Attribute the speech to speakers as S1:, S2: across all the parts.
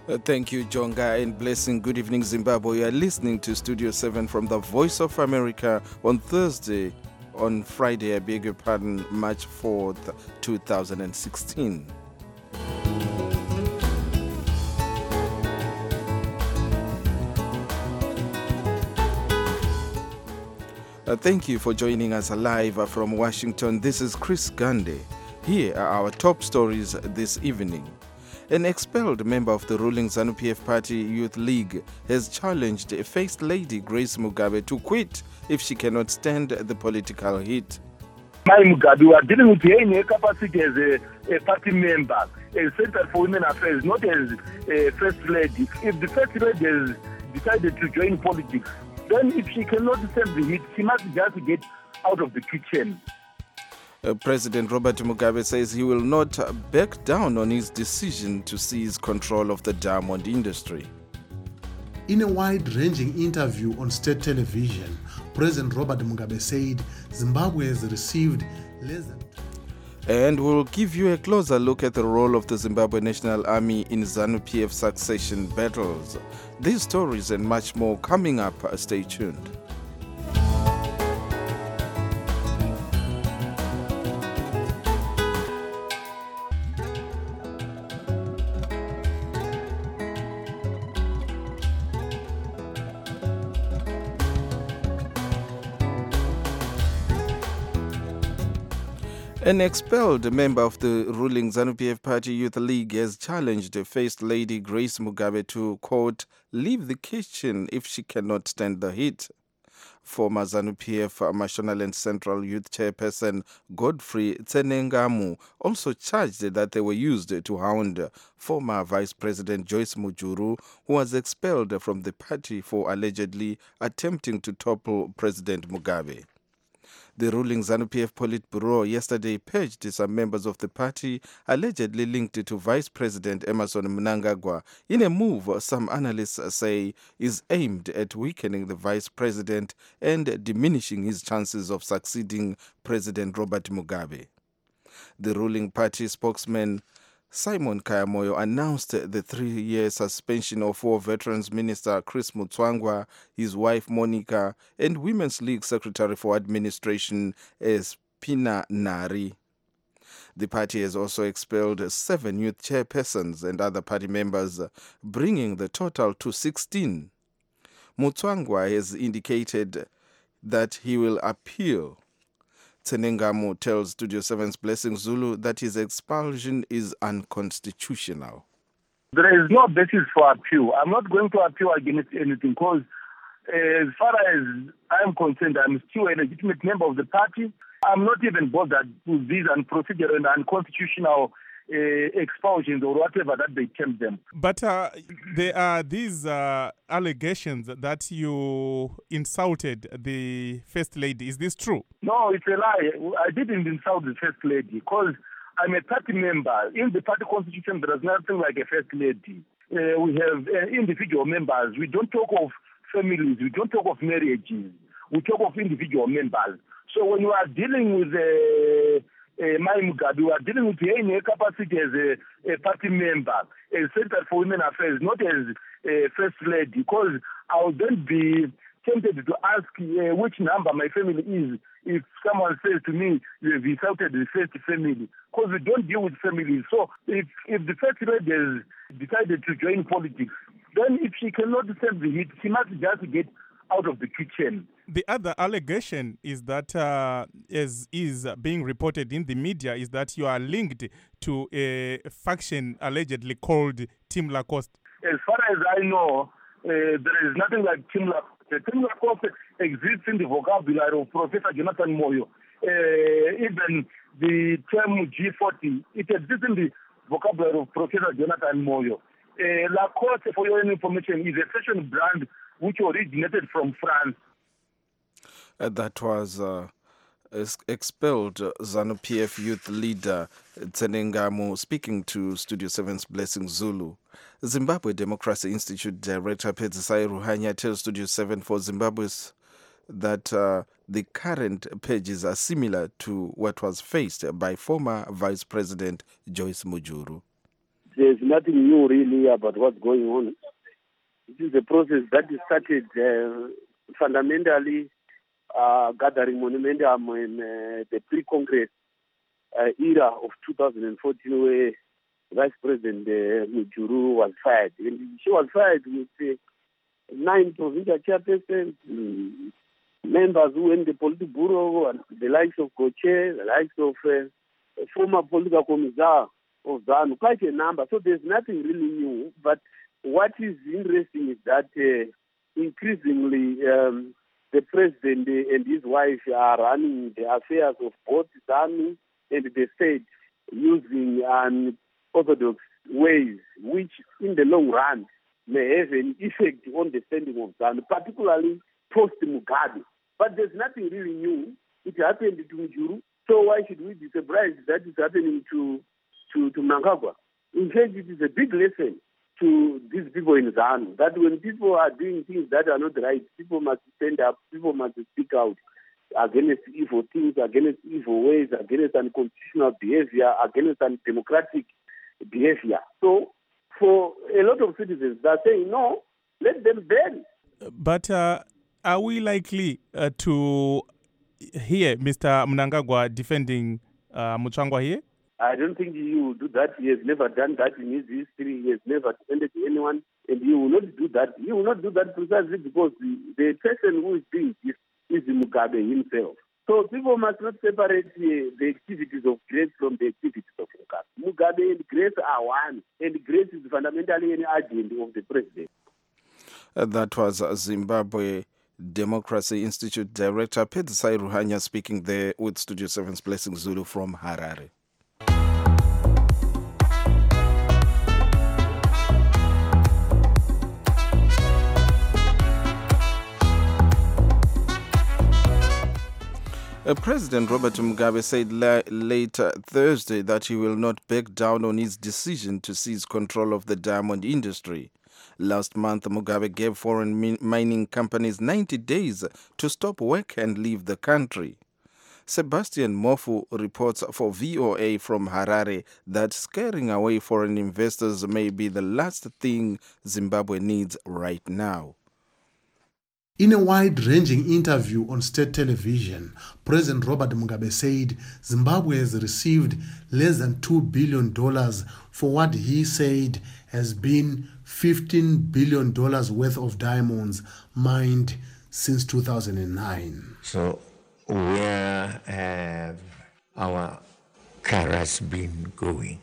S1: Thank you, Jonga, and blessing. Good evening, Zimbabwe. You are listening to Studio 7 from the Voice of America on Friday, I beg your pardon, March 4th, 2016. Thank you for joining us live from Washington. This is Chris Gande. Here are our top stories this evening. An expelled member of the ruling ZANU-PF Party Youth League has challenged First Lady Grace Mugabe to quit if she cannot stand the political heat.
S2: Mai Mugabe, we are dealing with her in her capacity as a party member, as Center for Women Affairs, not as a First Lady. If the First Lady has decided to join politics, then if she cannot stand the heat, she must just get out of the kitchen.
S1: President Robert Mugabe says he will not back down on his decision to seize control of the diamond industry.
S3: In a wide-ranging interview on state television, President Robert Mugabe said Zimbabwe has received less than...
S1: And we'll give you a closer look at the role of the Zimbabwe National Army in ZANU-PF succession battles. These stories and much more coming up. Stay tuned. An expelled member of the ruling ZANU-PF Party Youth League has challenged First Lady Grace Mugabe to, quote, leave the kitchen if she cannot stand the heat. Former ZANU-PF Mashonaland Central Youth Chairperson Godfrey Tsenengamu also charged that they were used to hound former Vice President Joyce Mujuru, who was expelled from the party for allegedly attempting to topple President Mugabe. The ruling ZANU-PF Politburo yesterday purged some members of the party allegedly linked to Vice President Emmerson Mnangagwa in a move some analysts say is aimed at weakening the Vice President and diminishing his chances of succeeding President Robert Mugabe. The ruling party spokesman Simon Kayamoyo announced the 3-year suspension of War Veterans Minister Chris Mutswangwa, his wife Monica, and Women's League Secretary for Administration Espina Nari. The party has also expelled 7 youth chairpersons and other party members, bringing the total to 16. Mutswangwa has indicated that he will appeal. Tsenengamu tells Studio 7's Blessing Zulu that his expulsion is unconstitutional.
S2: There is no basis for appeal. I'm not going to appeal against anything because as far as I am concerned, I'm still a legitimate member of the party. I'm not even bothered with these unprocedural and unconstitutional expulsions or whatever that they term them.
S4: But there are these allegations that you insulted the First Lady. Is this true?
S2: No, it's a lie. I didn't insult the First Lady because I'm a party member. In the party constitution, there is nothing like a First Lady. We have individual members. We don't talk of families. We don't talk of marriages. We talk of individual members. So when you are dealing with Mai Mugabe, we are dealing with her in her capacity as a party member, a Center for Women Affairs, not as a First Lady, because I would then be tempted to ask which number my family is if someone says to me, you have insulted the first family, because we don't deal with families. So if the First Lady has decided to join politics, then if she cannot stand the heat, she must just get out of the kitchen.
S4: The other allegation is that, as is being reported in the media, is that you are linked to a faction allegedly called Team Lacoste.
S2: As far as I know, there is nothing like Team Lacoste. Team Lacoste exists in the vocabulary of Professor Jonathan Moyo. Even the term G40, it exists in the vocabulary of Professor Jonathan Moyo. Lacoste, for your information, is a fashion brand which originated from France.
S1: That was expelled ZANU-PF youth leader Tsenengamu speaking to Studio 7's Blessing Zulu. Zimbabwe Democracy Institute Director Pedzisai Ruhanya tells Studio 7 for Zimbabwe's that the current pages are similar to what was faced by former Vice President Joyce Mujuru.
S5: there's nothing new really about what's going on. It is a process that started fundamentally gathering momentum in the pre-Congress era of 2014, where Vice President Mujuru was fired. And she was fired with 9 provincial chairpersons, members who were in the political bureau, and the likes of Goche, the likes of former political commissar of ZANU, quite a number. So there's nothing really new. But what is interesting is that increasingly the president and his wife are running the affairs of both ZANU and the state using unorthodox ways, which in the long run may have an effect on the standing of ZANU, particularly post-Mugabe. But there's nothing really new. It happened to Mujuru, so why should we be surprised that it's happening to Mnangagwa? In fact, it is a big lesson to these people in ZANU, that when people are doing things that are not right, people must stand up, people must speak out against evil things, against evil ways, against unconstitutional behavior, against undemocratic behavior. So for a lot of citizens, they're saying, no, let them burn.
S4: But are we likely to hear Mr. Mnangagwa defending Muchangwa here?
S5: I don't think he will do that. He has never done that in his history. He has never defended anyone, and he will not do that. He will not do that precisely because the person who is doing this is Mugabe himself. So people must not separate the activities of Grace from the activities of Mugabe. Mugabe and Grace are one, and Grace is fundamentally an agent of the president.
S1: That was Zimbabwe Democracy Institute Director Pedzisai Ruhanya speaking there with Studio 7's Blessing Zulu from Harare. President Robert Mugabe said later Thursday that he will not back down on his decision to seize control of the diamond industry. Last month, Mugabe gave foreign mining companies 90 days to stop work and leave the country. Sebastian Mofu reports for VOA from Harare that scaring away foreign investors may be the last thing Zimbabwe needs right now.
S3: In a wide-ranging interview on state television, President Robert Mugabe said Zimbabwe has received less than $2 billion for what he said has been $15 billion worth of diamonds mined since 2009.
S6: So where have our carrots been going?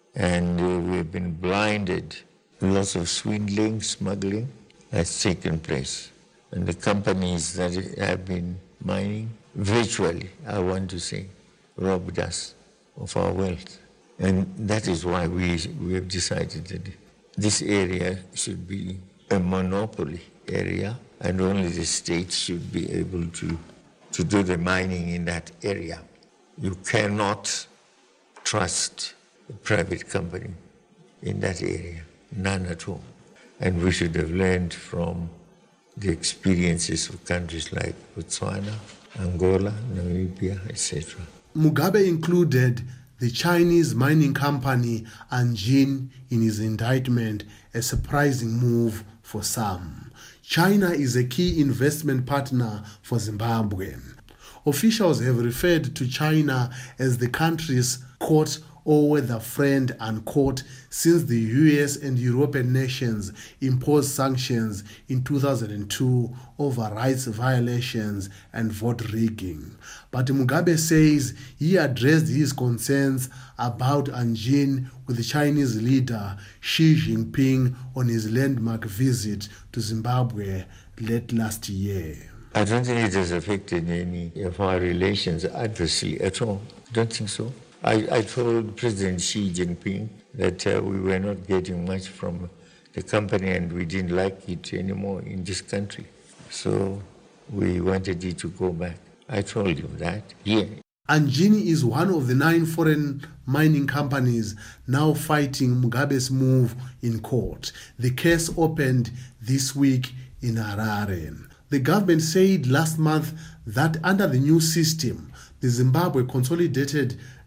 S6: And we've been blinded. Lots of swindling, smuggling has taken place. And the companies that have been mining virtually, I want to say, robbed us of our wealth. And that is why we have decided that this area should be a monopoly area and only the state should be able to do the mining in that area. You cannot trust a private company in that area, none at all. And we should have learned from the experiences of countries like Botswana, Angola, Namibia, etc.
S3: Mugabe included the Chinese mining company Anjin in his indictment, a surprising move for some. China is a key investment partner for Zimbabwe. Officials have referred to China as the country's quote all-weather friend unquote since the US and European nations imposed sanctions in 2002 over rights violations and vote rigging. But Mugabe says he addressed his concerns about Anjin with the Chinese leader Xi Jinping on his landmark visit to Zimbabwe late last year.
S6: I don't think it has affected any of our relations adversely at all. I don't think so. I told President Xi Jinping that we were not getting much from the company and we didn't like it anymore in this country. So we wanted it to go back. I told him that, yeah.
S3: Anjin is one of the 9 foreign mining companies now fighting Mugabe's move in court. The case opened this week in Harare. The government said last month that under the new system, the Zimbabwe Consolidated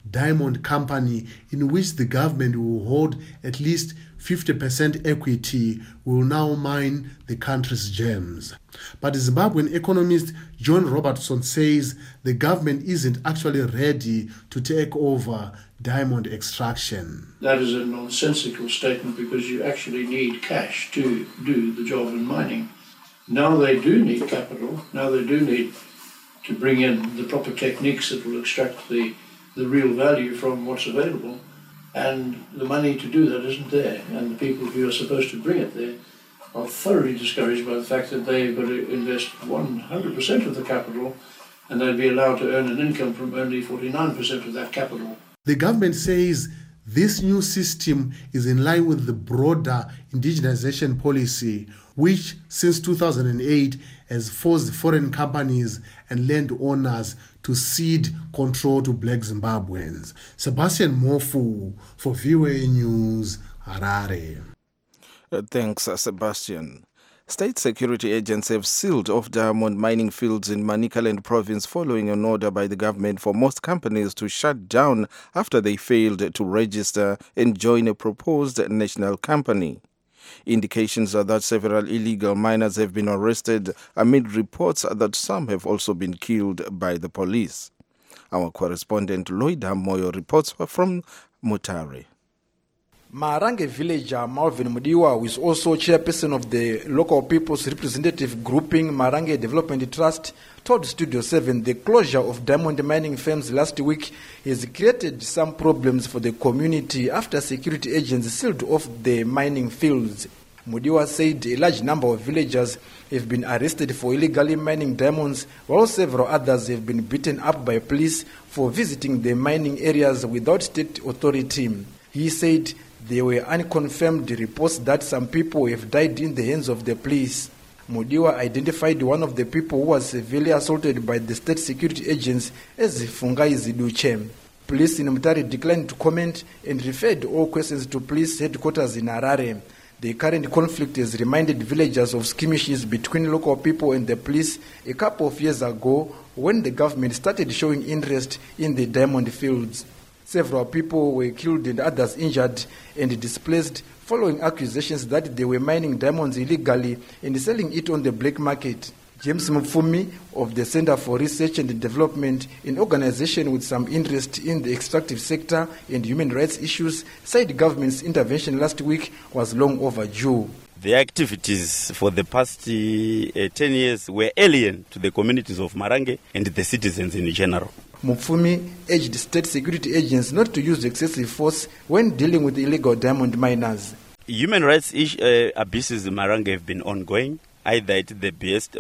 S3: diamond company in which the government will hold at least 50% equity will now mine the country's gems. But Zimbabwean economist John Robertson says the government isn't actually ready to take over diamond extraction.
S7: That is a nonsensical statement because you actually need cash to do the job in mining. Now they do need capital. Now they do need to bring in the proper techniques that will extract the real value from what's available. And the money to do that isn't there. And the people who are supposed to bring it there are thoroughly discouraged by the fact that they've got to invest 100% of the capital and they'll be allowed to earn an income from only 49% of that capital.
S3: The government says this new system is in line with the broader indigenization policy, which since 2008 has forced foreign companies and landowners to cede control to black Zimbabweans. Sebastian Mofu for VOA News, Harare.
S1: Thanks, Sebastian. State security agents have sealed off diamond mining fields in Manicaland province following an order by the government for most companies to shut down after they failed to register and join a proposed national company. Indications are that several illegal miners have been arrested amid reports that some have also been killed by the police. Our correspondent Loida Moyo reports from Mutare.
S8: Marange villager Marvin Mudiwa, who is also chairperson of the local people's representative grouping Marange Development Trust, told Studio 7 the closure of diamond mining firms last week has created some problems for the community after security agents sealed off the mining fields. Mudiwa said a large number of villagers have been arrested for illegally mining diamonds, while several others have been beaten up by police for visiting the mining areas without state authority. He said there were unconfirmed reports that some people have died in the hands of the police. Mudiwa identified one of the people who was severely assaulted by the state security agents as Fungai Ziduche. Police in Mutare declined to comment and referred all questions to police headquarters in Harare. The current conflict has reminded villagers of skirmishes between local people and the police a couple of years ago when the government started showing interest in the diamond fields. Several people were killed and others injured and displaced following accusations that they were mining diamonds illegally and selling it on the black market. James Mfumi of the Center for Research and Development, an organization with some interest in the extractive sector and human rights issues, said government's intervention last week was long overdue.
S9: The activities for the past 10 years were alien to the communities of Marange and the citizens in general.
S8: Mufumi urged state security agents not to use excessive force when dealing with illegal diamond miners.
S9: Human rights abuses in Marange have been ongoing, either at the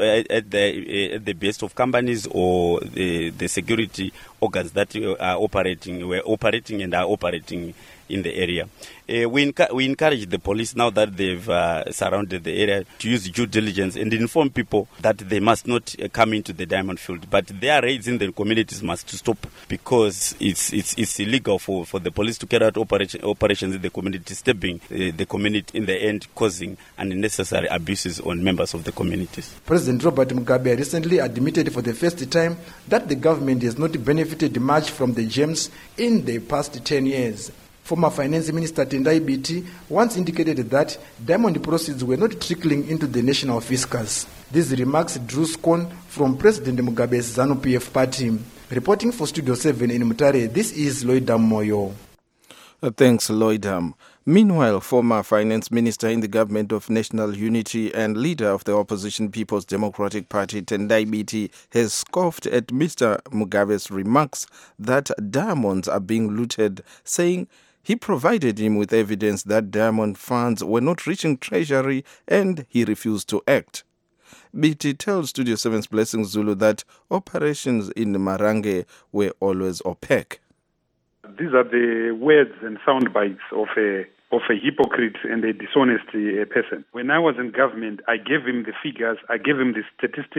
S9: behest of companies or the security organs that were operating and are operating in the area. We encourage the police, now that they've surrounded the area, to use due diligence and inform people that they must not come into the diamond field. But their raids in the communities must stop, because it's illegal for the police to carry out operations in the community, disturbing the community, in the end causing unnecessary abuses on members of the communities.
S8: President Robert Mugabe recently admitted for the first time that the government has not benefited much from the gems in the past 10 years. Former Finance Minister Tendai Biti once indicated that diamond proceeds were not trickling into the national fiscus. These remarks drew scorn from President Mugabe's ZANU-PF party. Reporting for Studio 7 in Mutare, this is Loidam Moyo.
S1: Thanks, Loidam. Meanwhile, former finance minister in the government of national unity and leader of the opposition People's Democratic Party, Tendai Biti, has scoffed at Mr. Mugabe's remarks that diamonds are being looted, saying he provided him with evidence that diamond funds were not reaching treasury and he refused to act. Biti tells Studio 7's Blessing Zulu that operations in Marange were always opaque.
S10: These are the words and sound bites of a hypocrite and a dishonest person. When I was in government, I gave him the figures, I gave him the statistics,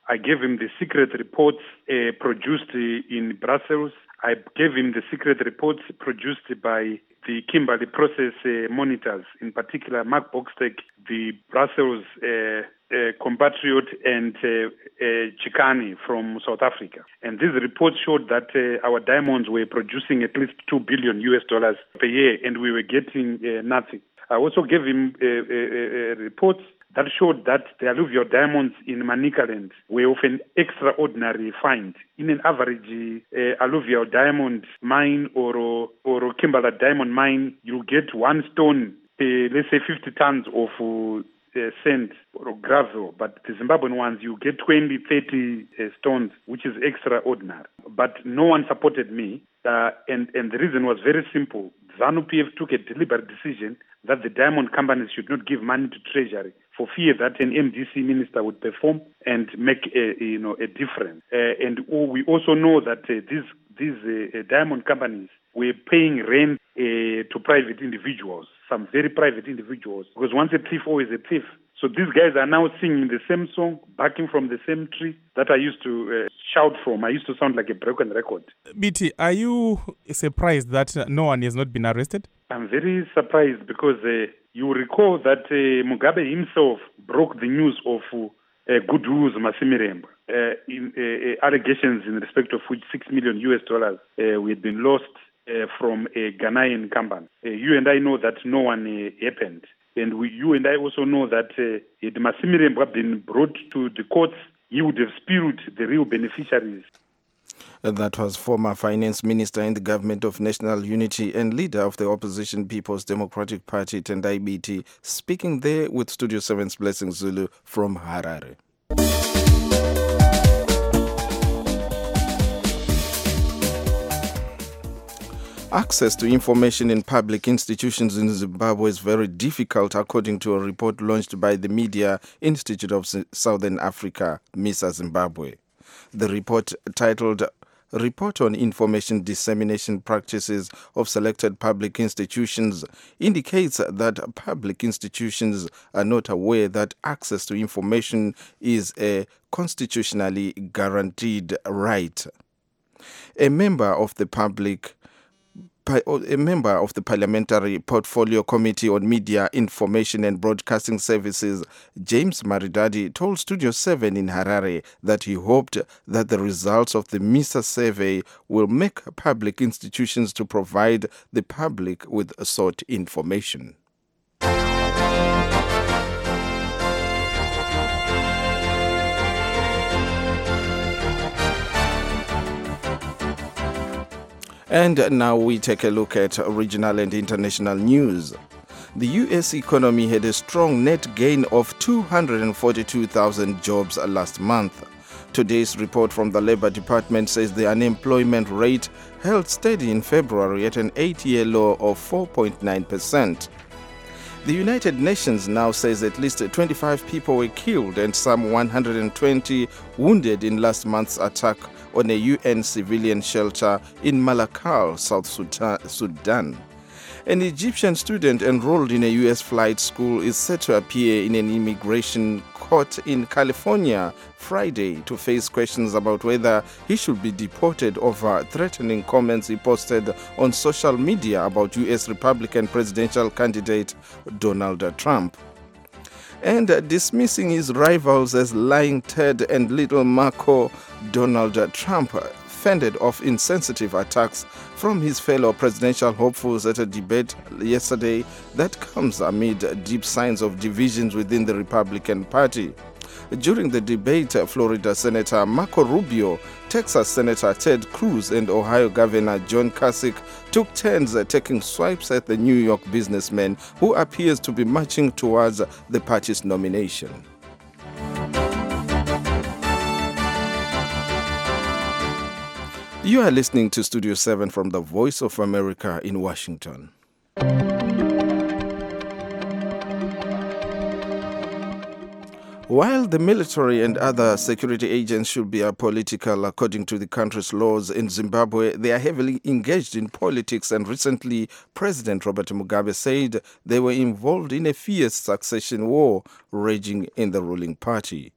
S10: I gave him the secret reports produced in Brussels. I gave him the secret reports produced by the Kimberley process monitors, in particular Mark Boxtek, the Brussels compatriot, and Chikani from South Africa. And these reports showed that our diamonds were producing at least $2 billion per year, and we were getting nothing. I also gave him reports that showed that the alluvial diamonds in Manicaland were of an extraordinary find. In an average alluvial diamond mine or Kimberley diamond mine, you get one stone, let's say 50 tons of sand or gravel, but the Zimbabwean ones, you get 20, 30 stones, which is extraordinary. But no one supported me, and the reason was very simple. ZANU-PF took a deliberate decision that the diamond companies should not give money to Treasury for fear that an MDC minister would perform and make a difference. And we also know that these diamond companies were paying rent to private individuals, some very private individuals, because once a thief, always a thief. So these guys are now singing the same song, barking from the same tree that I used to shout from. I used to sound like a broken record.
S4: BT, are you surprised that no one has not been arrested?
S10: I'm very surprised because you recall that Mugabe himself broke the news of Goodwoos Masimiremba in allegations in respect of which $6 million we had been lost from a Ghanaian company. You and I know that no one happened. And you and I also know that had Masimiremba been brought to the courts, he would have spewed the real beneficiaries.
S1: That was former finance minister in the government of national unity and leader of the opposition People's Democratic Party, Tendai Biti, speaking there with Studio 7's Blessing Zulu from Harare. Access to information in public institutions in Zimbabwe is very difficult, according to a report launched by the Media Institute of Southern Africa, MISA Zimbabwe. The report, titled Report on Information Dissemination Practices of Selected Public Institutions, indicates that public institutions are not aware that access to information is a constitutionally guaranteed right. A member of the Parliamentary Portfolio Committee on Media, Information and Broadcasting Services, James Maridadi, told Studio 7 in Harare that he hoped that the results of the MISA survey will make public institutions to provide the public with sought information. And now we take a look at regional and international news. The U.S. economy had a strong net gain of 242,000 jobs last month. Today's report from the Labor Department says the unemployment rate held steady in February at an 8-year low of 4.9%. The United Nations now says at least 25 people were killed and some 120 wounded in last month's attack on a UN civilian shelter in Malakal, South Sudan. An Egyptian student enrolled in a U.S. flight school is set to appear in an immigration court in California Friday to face questions about whether he should be deported over threatening comments he posted on social media about U.S. Republican presidential candidate Donald Trump. And dismissing his rivals as lying Ted and little Marco, Donald Trump fended off insensitive attacks from his fellow presidential hopefuls at a debate yesterday that comes amid deep signs of divisions within the Republican Party. During the debate, Florida Senator Marco Rubio, Texas Senator Ted Cruz, and Ohio Governor John Kasich took turns taking swipes at the New York businessman who appears to be marching towards the party's nomination. You are listening to Studio 7 from the Voice of America in Washington. While the military and other security agents should be apolitical according to the country's laws, in Zimbabwe they are heavily engaged in politics, and recently President Robert Mugabe said they were involved in a fierce succession war raging in the ruling party.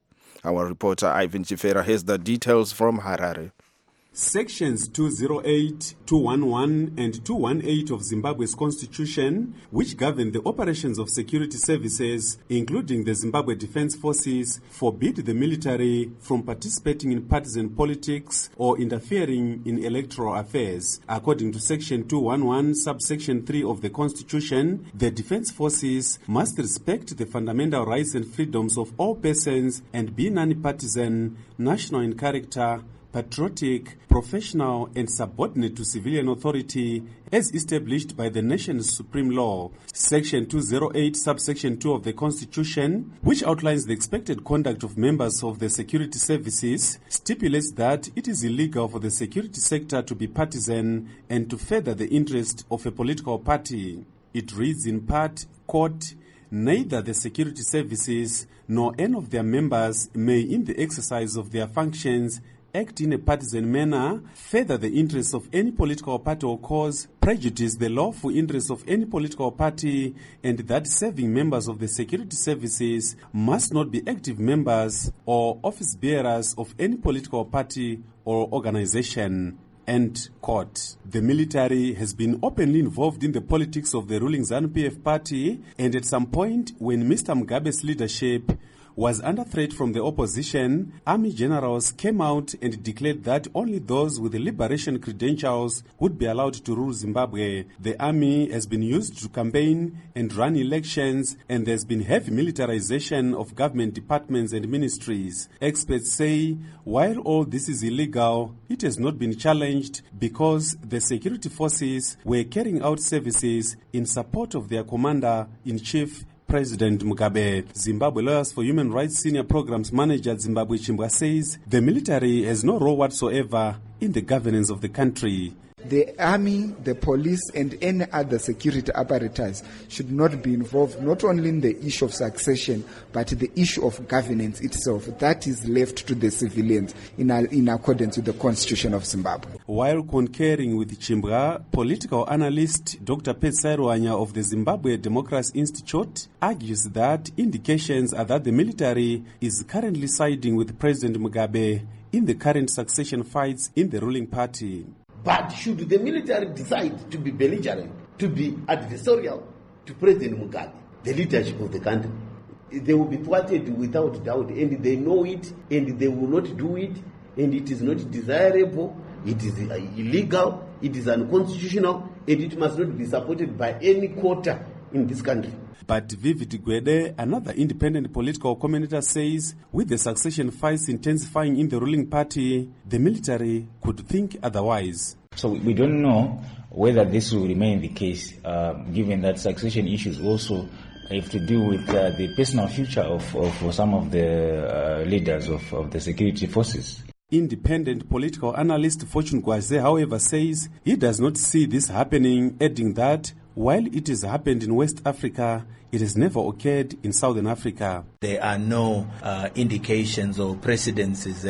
S1: Our reporter Ivan Chifera has the details from Harare.
S11: Sections 208, 211 and 218 of Zimbabwe's constitution, which govern the operations of security services, including the Zimbabwe Defense Forces, forbid the military from participating in partisan politics or interfering in electoral affairs. According to Section 211, subsection 3 of the constitution, the defense forces must respect the fundamental rights and freedoms of all persons and be non-partisan, national in character, patriotic, professional and subordinate to civilian authority as established by the nation's supreme law. Section 208, subsection 2 of the Constitution, which outlines the expected conduct of members of the security services, stipulates that it is illegal for the security sector to be partisan and to further the interest of a political party. It reads in part, quote, "Neither the security services nor any of their members may, in the exercise of their functions, act in a partisan manner, further the interests of any political party or cause, prejudice the lawful interests of any political party, and that serving members of the security services must not be active members or office bearers of any political party or organization." End quote. The military has been openly involved in the politics of the ruling ZANU-PF party, and at some point when Mr. Mugabe's leadership was under threat from the opposition, army generals came out and declared that only those with the liberation credentials would be allowed to rule Zimbabwe. The army has been used to campaign and run elections, and there's been heavy militarization of government departments and ministries. Experts say, while all this is illegal, it has not been challenged because the security forces were carrying out services in support of their commander-in-chief, President Mugabe. Zimbabwe Lawyers for Human Rights Senior Programs Manager Zimbabwe Chimbwa says the military has no role whatsoever in the governance of the country.
S12: The army, the police, and any other security apparatus should not be involved not only in the issue of succession, but the issue of governance itself. That is left to the civilians in accordance with the Constitution of Zimbabwe.
S11: While concurring with Chimbwa, political analyst Dr. Petsai Ruanya of the Zimbabwe Democracy Institute argues that indications are that the military is currently siding with President Mugabe in the current succession fights in the ruling party.
S13: But should the military decide to be belligerent, to be adversarial to President Mugabe, the leadership of the country, they will be thwarted without doubt, and they know it, and they will not do it, and it is not desirable, it is illegal, it is unconstitutional, and it must not be supported by any quarter in this country.
S11: But Vivid Gwede, another independent political commentator, says with the succession fights intensifying in the ruling party, the military could think otherwise.
S14: So we don't know whether this will remain the case, given that succession issues also have to do with the personal future of some of the leaders of the security forces.
S11: Independent political analyst Fortune Gwaze, however, says he does not see this happening, adding that while it has happened in West Africa, it has never occurred in Southern Africa.
S15: There are no indications or precedences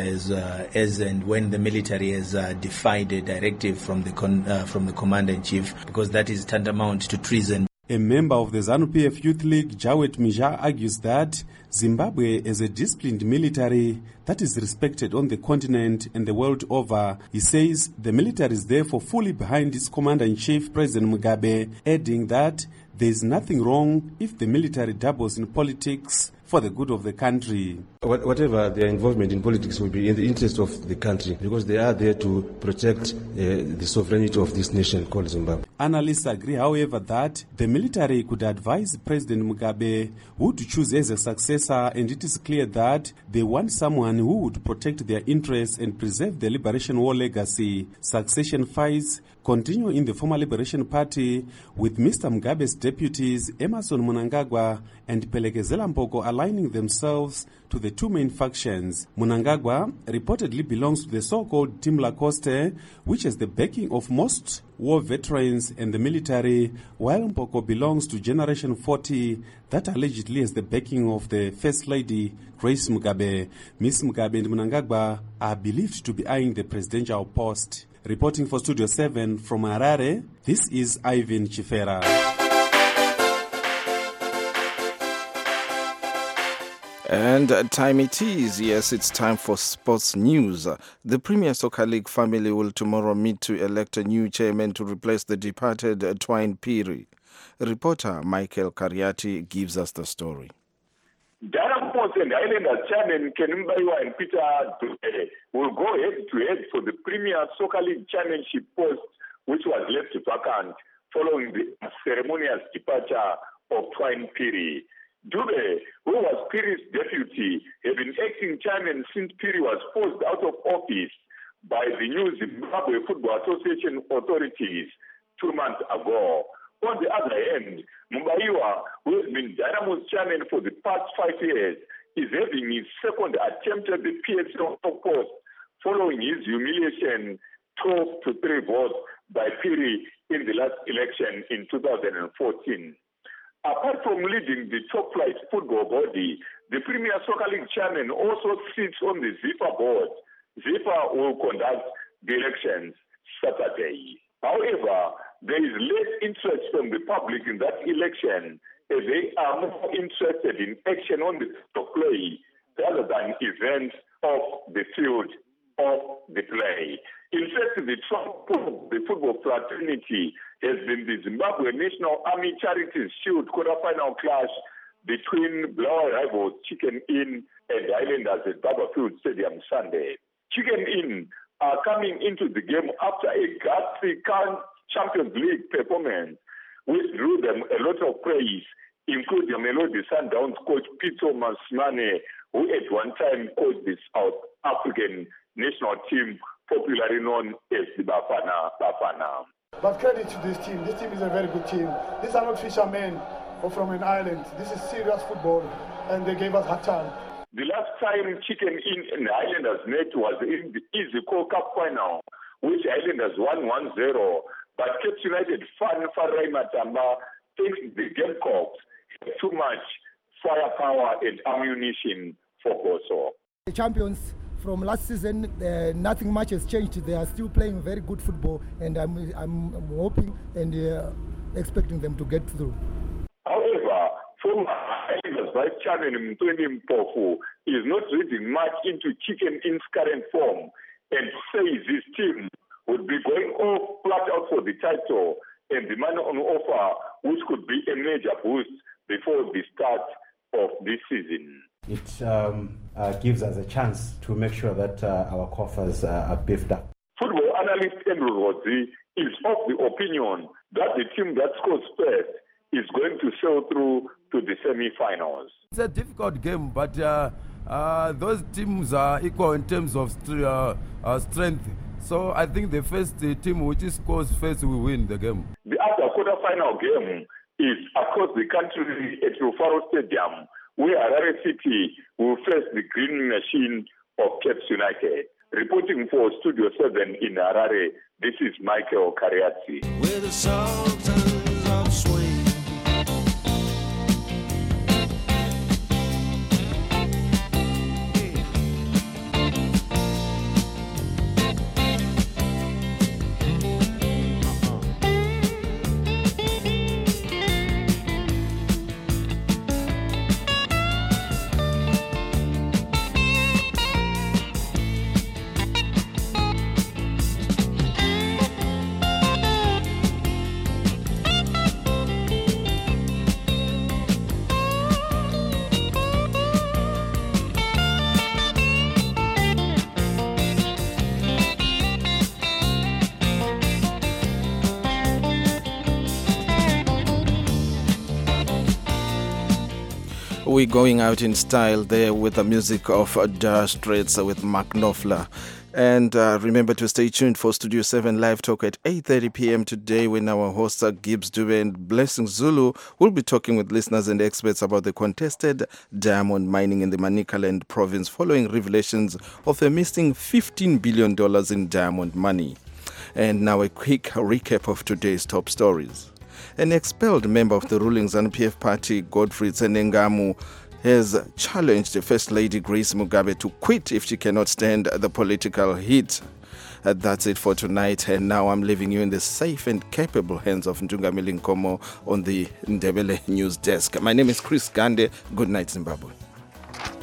S15: as and when the military has defied a directive from the commander-in-chief, because that is tantamount to treason.
S11: A member of the ZANU-PF Youth League, Jawet Mija, argues that Zimbabwe is a disciplined military that is respected on the continent and the world over. He says the military is therefore fully behind its commander-in-chief, President Mugabe, adding that there is nothing wrong if the military dabbles in politics for the good of the country.
S16: Whatever their involvement in politics will be in the interest of the country, because they are there to protect the sovereignty of this nation called Zimbabwe.
S11: Analysts agree, however, that the military could advise President Mugabe who to choose as a successor, and it is clear that they want someone who would protect their interests and preserve the Liberation War legacy. Succession fights continue in the former Liberation Party, with Mr. Mugabe's deputies Emmerson Mnangagwa and Pelekezela Mpoko aligning themselves to the two main factions. Mnangagwa reportedly belongs to the so-called Team Lacoste, which has the backing of most war veterans and the military, while Mpoko belongs to Generation 40, that allegedly has the backing of the First Lady, Grace Mugabe. Ms. Mugabe and Mnangagwa are believed to be eyeing the presidential post. Reporting for Studio 7 from Harare, this is Ivan Chifera.
S1: And time it is. Yes, it's time for sports news. The Premier Soccer League family will tomorrow meet to elect a new chairman to replace the departed Twine Phiri. Reporter Michael Kariati gives us the story.
S17: Dynamos and Highlanders chairman Ken Mbaiwa and Peter Dube will go head-to-head for the Premier Soccer League chairmanship post, which was left vacant following the ceremonious departure of Twine Phiri. Dube, who was Phiri's deputy, had been acting chairman since Phiri was forced out of office by the new Zimbabwe Football Association authorities 2 months ago. On the other hand, Mbaiwa, who has been Dynamo's chairman for the past 5 years, is having his second attempt at the PSL post following his humiliation 12-3 vote by Phiri in the last election in 2014. Apart from leading the top-flight football body, the Premier Soccer League chairman also sits on the ZIFA board. ZIFA will conduct the elections Saturday. However, there is less interest from the public in that election, as they are more interested in action on the field of play rather than events off the field of the play. In fact, the trump of the football fraternity has been the Zimbabwe National Army Charities Shield quarter-final clash between Blawa rivals Chicken Inn and Highlanders at Barberfield Stadium Sunday. Chicken Inn are coming into the game after a ghastly Champions League performance, which drew them a lot of praise, including Melody Sundowns coach Pitso Masimane, who at one time coached the South African national team, popularly known as the Bafana.
S18: But credit to this team. This team is a very good team. These are not fishermen or from an island. This is serious football, and they gave us hard time.
S17: The last time Chicken Inn and Highlanders met was in the Easy-Co Cup final, which Highlanders won 1-0. But Cape United fan Farai Matamba thinks the Gamecocks have too much firepower and ammunition for Boso.
S19: The champions from last season, nothing much has changed. They are still playing very good football, and I'm hoping and expecting them to get through.
S17: However, former Highlanders vice chairman Mtweni Mpofu is not reading much into Chicken Inn's current form and says his team would be going all flat out for the title and the money on offer, which could be a major boost before the start of this season.
S20: It gives us a chance to make sure that our coffers are beefed up.
S17: Football analyst Andrew Rodzi is of the opinion that the team that scores first is going to sail through to the semi-finals.
S21: It's a difficult game, but those teams are equal in terms of strength. So I think the first team which scores first will win the game.
S17: The other quarter-final game is across the country at Rufaro Stadium, where Harare City will face the Green Machine of Cape United. Reporting for Studio 7 in Harare, this is Michael Kariati.
S22: Where the sultans of swing.
S1: We're going out in style there with the music of Dire Straits with Mark Knopfler. And remember to stay tuned for Studio 7 Live Talk at 8:30 p.m. today, when our hosts Gibbs Dube and Blessing Zulu will be talking with listeners and experts about the contested diamond mining in the Manicaland province following revelations of a missing $15 billion in diamond money. And now a quick recap of today's top stories. An expelled member of the ruling ZANU-PF party, Godfrey Tsenengamu, has challenged First Lady Grace Mugabe to quit if she cannot stand the political heat. That's it for tonight, and now I'm leaving you in the safe and capable hands of Ndungamili Nkomo on the Ndebele News Desk. My name is Chris Gande. Good night, Zimbabwe.